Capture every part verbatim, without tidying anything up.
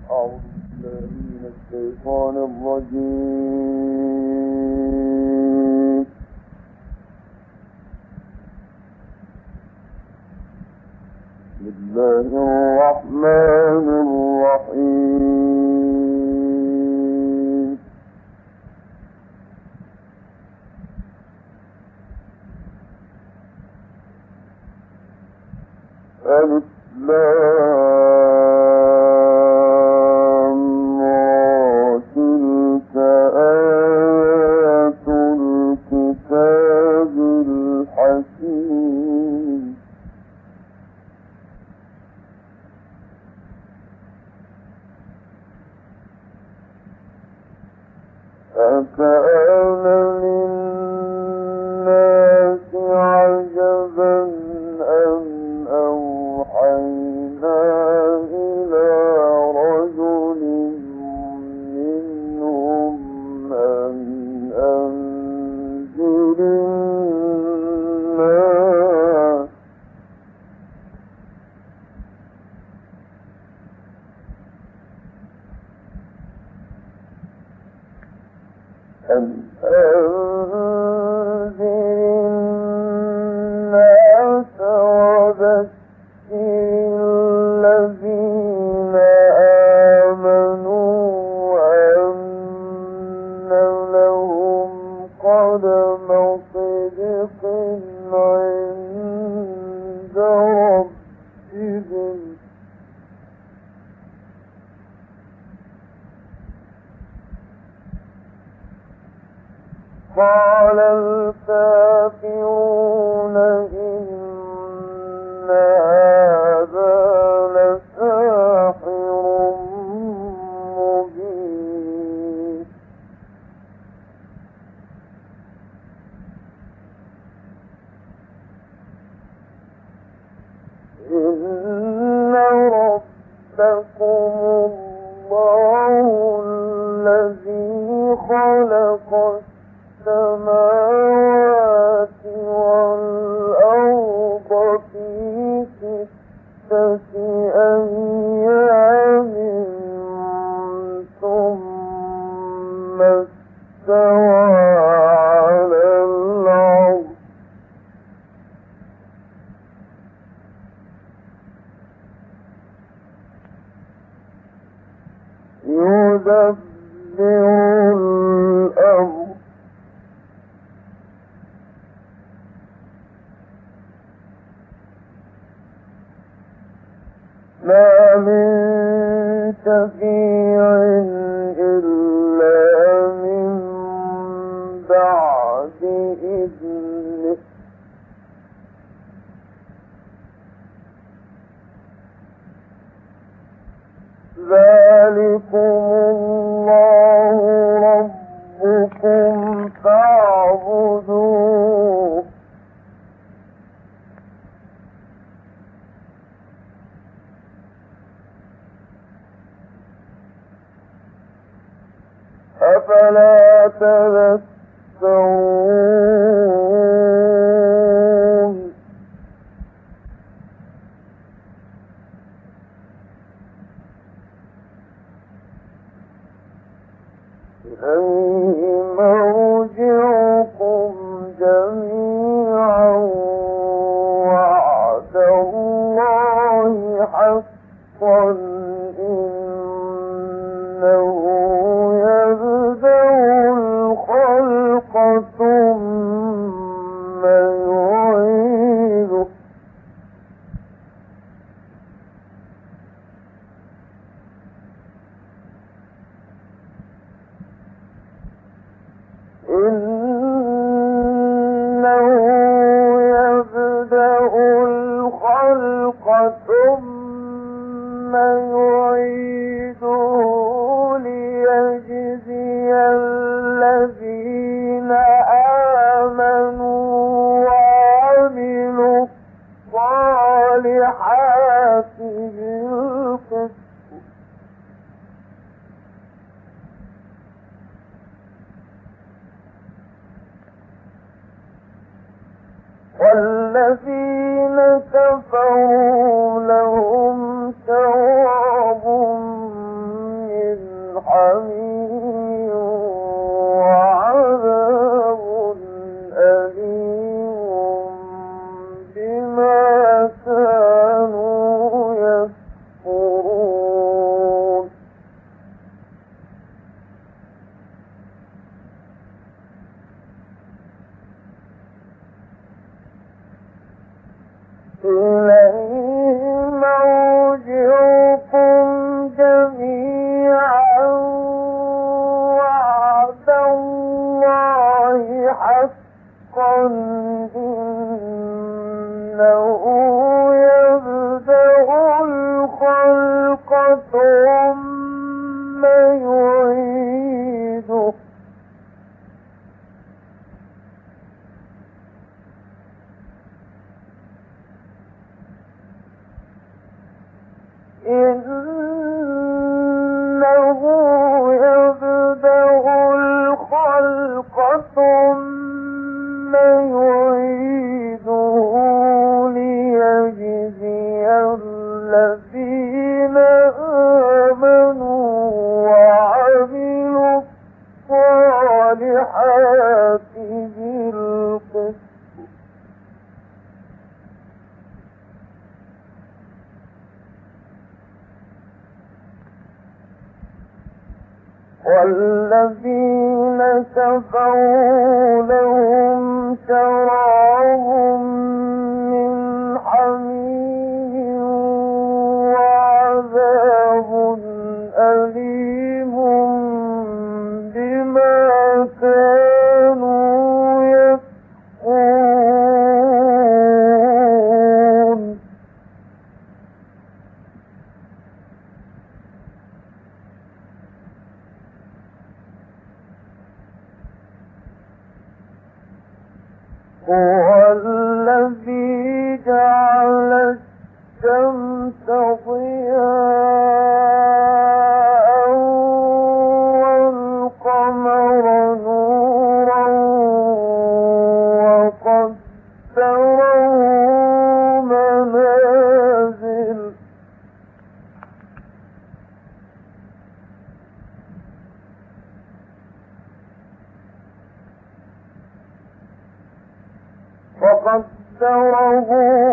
أعوذ بالله من الشيطان الرجيم. بسم الله الرحمن الرحيم. ألف أكان للناس عجبا أن أوحينا إلى رجل منهم أن أنذر الناس أن أنذر الناس وبشر الذين آمنوا أن لهم قدم صدق عند ربهم. قال الكافرون إن هذا لساحر مبين. إن ربكم الله الذي خلق السماوات والأرض في ستة أيام ثم استوى على العرش يدبر الأمر ما من شفيع إلا من بعد إذنه ذلكم الله ربكم فاعبدوه أفلا تذكرون. إليه مرجعكم جميعا وعد الله حقا إنه يبدأ الخلق ثم يعيده إنه يبدأ الخلق ثم يعيده ليجزي الذين آمنوا وعملوا الصالحات بالقسط والذين كفروا لهم ثواب حميم وعذاب أليم بما كانوا يكفرون إليه مرجعكم جميعا وعد الله حقا إنه يبدأ الخلق ثم يعيده إنه يبدأ الخلق ثم يعيده ليجزي الذين آمنوا وعملوا الصالحات بالقسط والذين كفروا لهم شراب من حميم وعذاب أليم بما كانوا يكفرون هو الذي جعل الشمس ضياء والقمر نورا وقدره منازل وقدره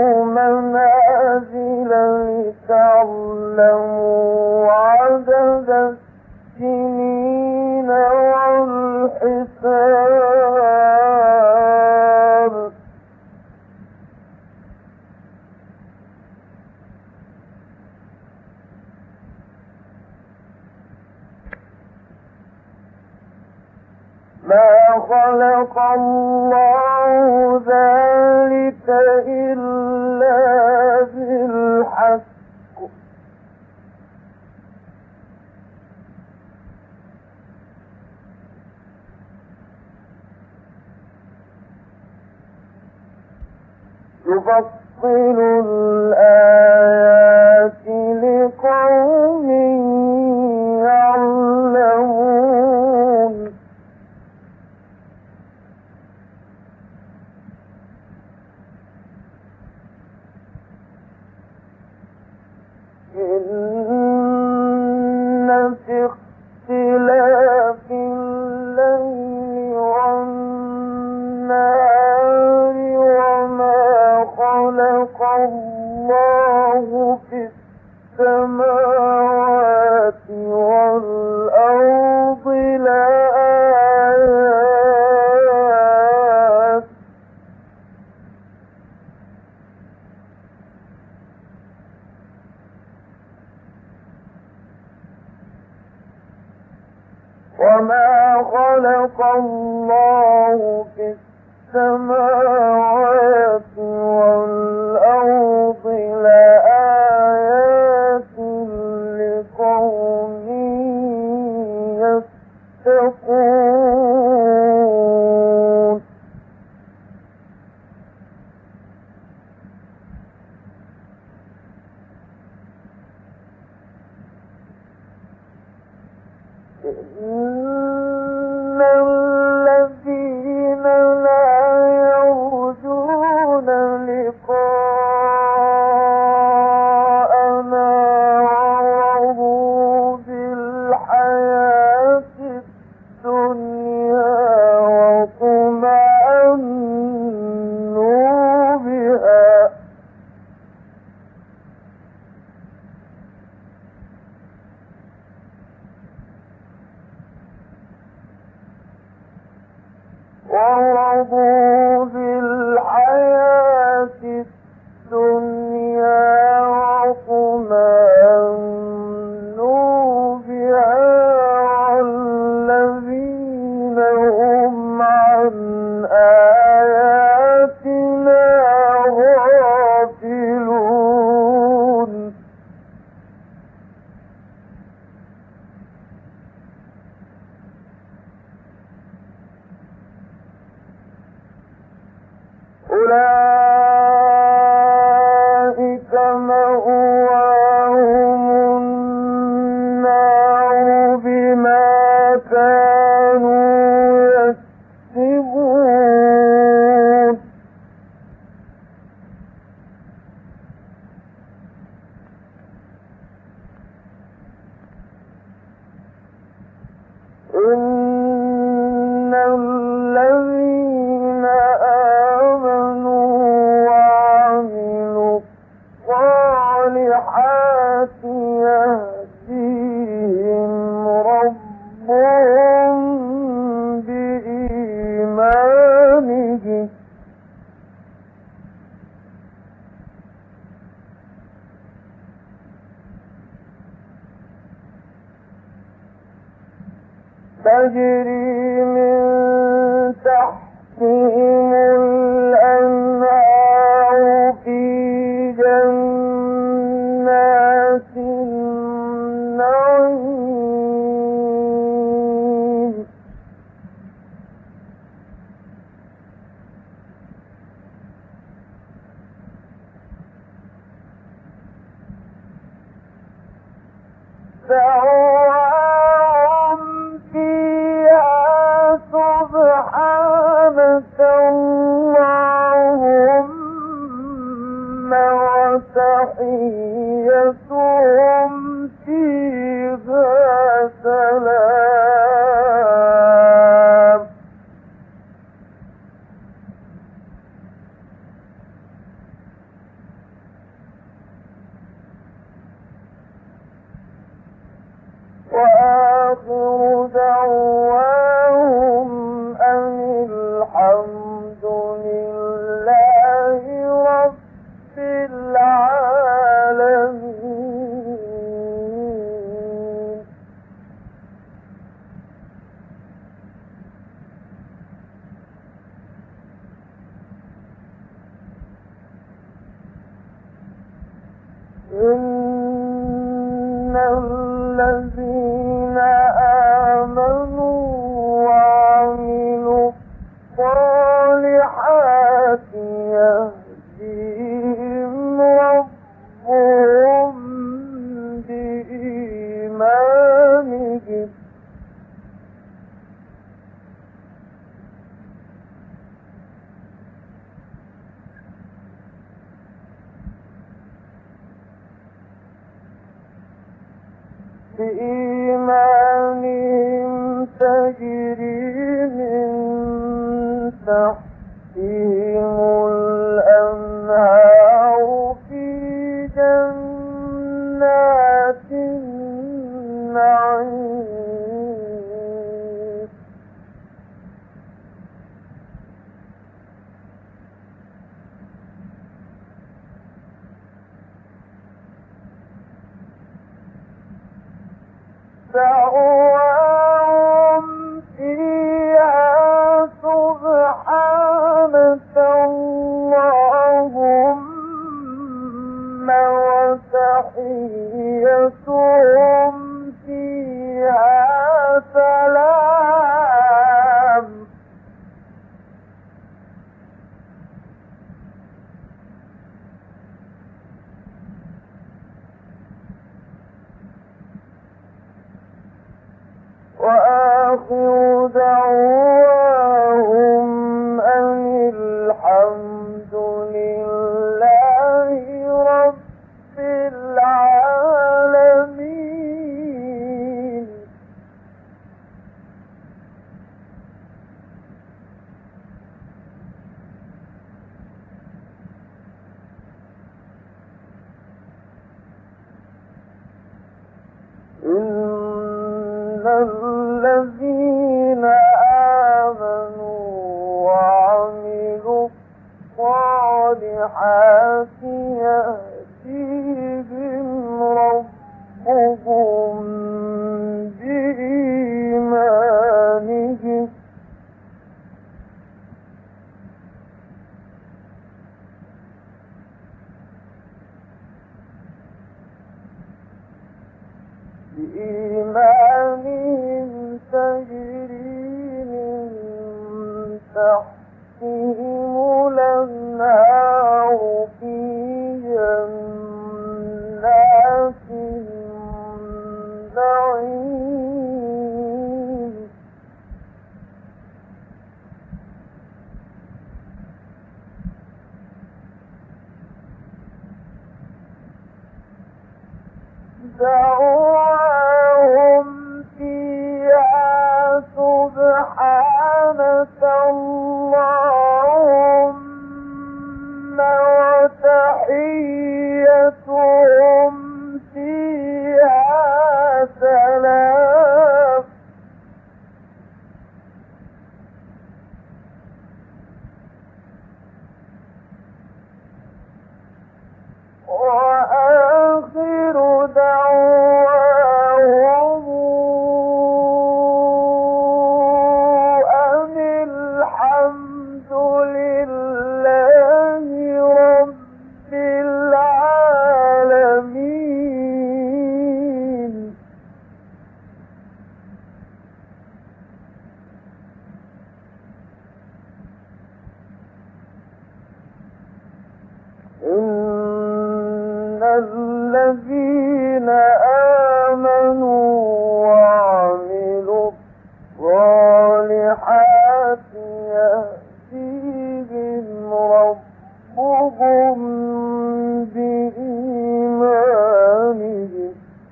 منازل لتعلموا عدد السنين والحساب ما خلق الله ذلك إلا بالحق يفصل الآيات لقوم يعلمون إن في اختلاف الليل والنهار وما خلق الله في السماوات والأرض لآيات وما خلق الله في السماوات والأرض لآيات لقوم يتقون إن الذين لا يرجون لقاءنا ورضوا بالحياة رضوا بالحياة الدنيا واطمأنوا بها والذين هم عن آياتنا غافلون أولئك مأواهم النار بما كانوا يكسبون إن الذين آمنوا وعملوا الصالحات يهديهم ربهم بإيمانهم تجري من تحتهم الأنهار في جنات النعيم دعواهم فيها سبحانك اللهم وتحيتهم فيها سلام وآخر دعواهم أن الحمد لله رب العالمين إن الذين آمنوا وعملوا الصالحات يهديهم ربهم بإيمانهم بإيمانهم تجري من تحتهم الأنهار في جنات النعيم دعواهم فيها سبحانك اللهم وتحيتهم فيها سلام وآخر دعواهم أن الحمد لله رب العالمين إن الذين آمنوا الصالحات يهديهم ربهم بإيمانهم بإيمانهم تجري من تحتهم الأنهار في جنات النعيم دعواهم فيها سبحانك اللهم وتحيتهم فيها سلام وآخر دعواهم أن الحمد لله رب العالمين إن الذين آمنوا وعملوا الصالحات يهديهم ربهم بإيمانهم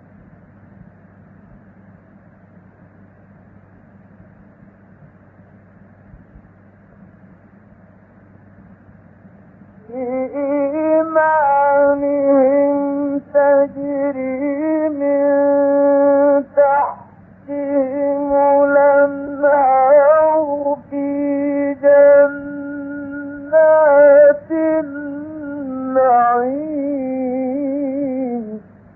بإيمانهم تجري من تحتهم الأنهار في جنات النعيم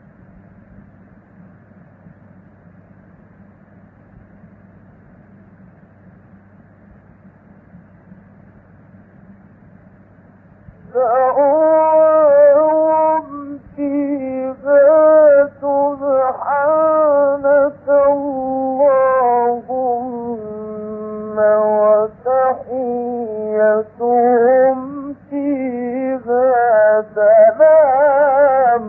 دعواهم فيها سبحانك اللهم وتحيتهم فيها سلام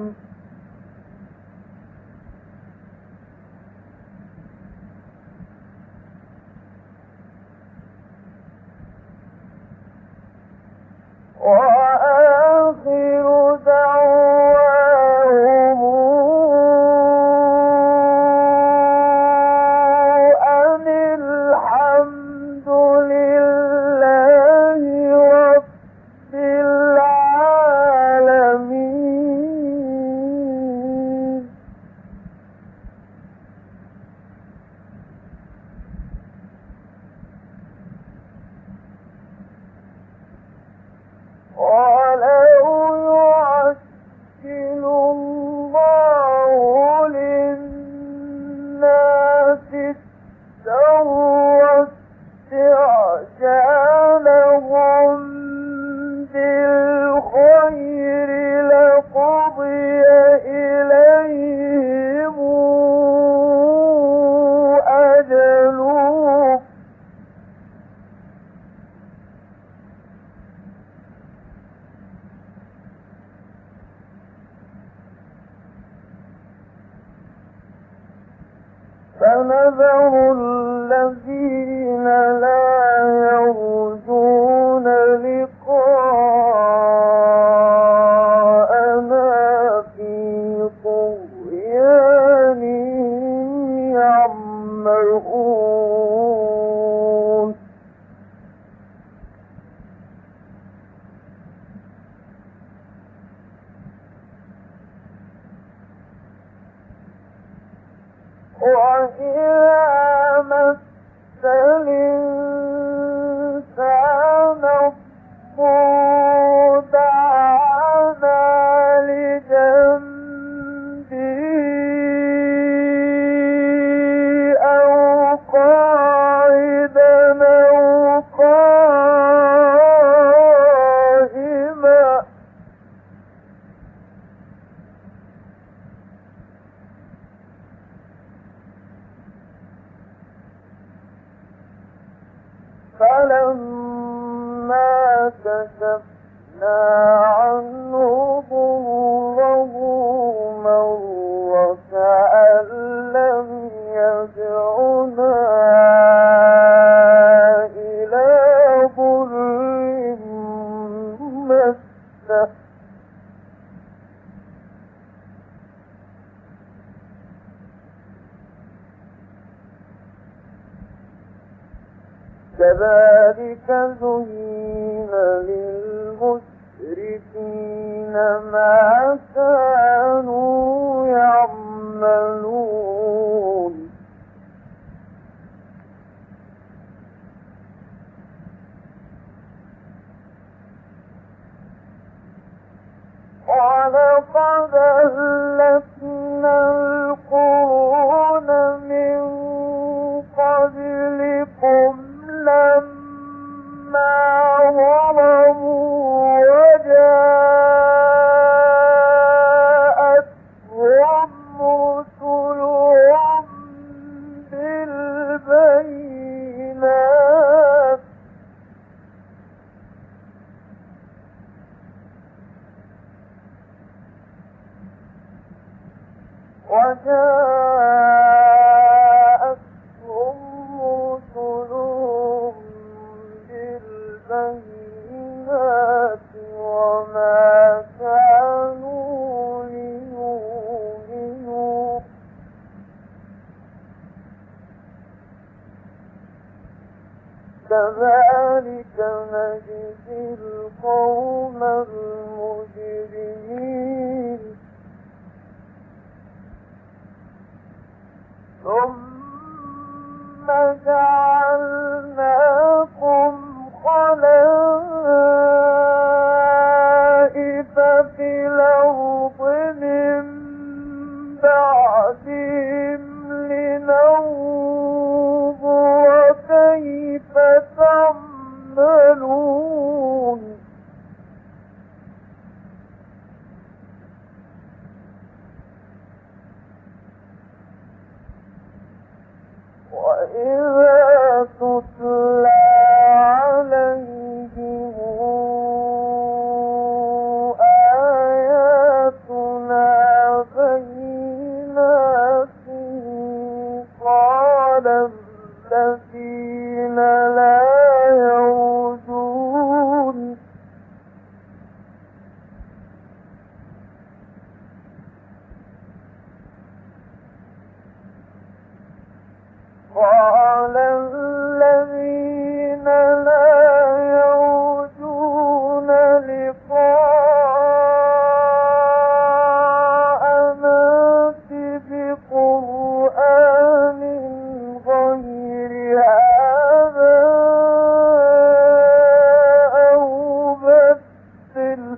وآخر دعواهم أن الحمد لله رب العالمين ولو يعجل الله للناس الشر استعجالهم بالخير لقضي إليهم أجلهم فنذر الذين لا يرجون لقاءنا في طغيانهم يعمهون وإذا مس الإنسان الضر دعا فلما كشفنا عنه ضره مر كأن لم يدعنا إلى ضر مسه كذلك زين للمسرفين ما كانوا يعملون ولقد أهلكنا القرون من قبلكم لما ظلموا وجاءتهم رسلهم بالبينات وجاءتهم رسلهم بالبينات وما كانوا ليؤمنوا كذلك نجزي القوم المجرمين ثم جعلناكم خلائف في الأرض من بعدهم لننظر كيف تعملون وإذا تتلى عليهم آياتنا بينات قال الذين لا يرجون قال الذين لا يرجون لقاءنا ائت بقرآن غير هذا أو بدله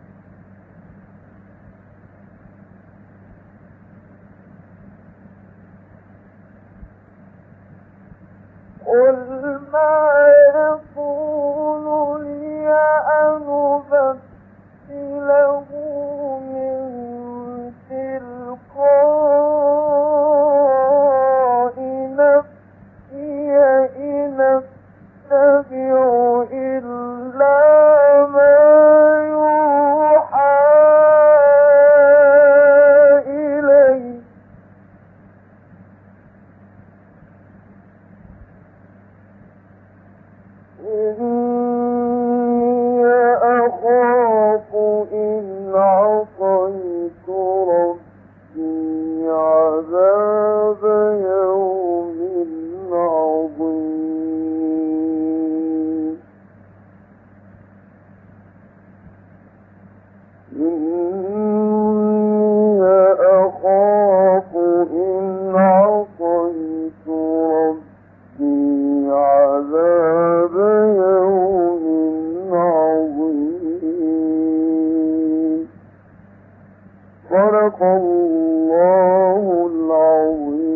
قل ما يكون لي أن أبدله من تلقاء نفسي إن أتبع إلا ما يوحى إلي إني أخاف إن عصيت ربي عذاب يوم عظيم إني أخاف إن عصيت ربي عذاب يوم عظيم صدق الله العظيم.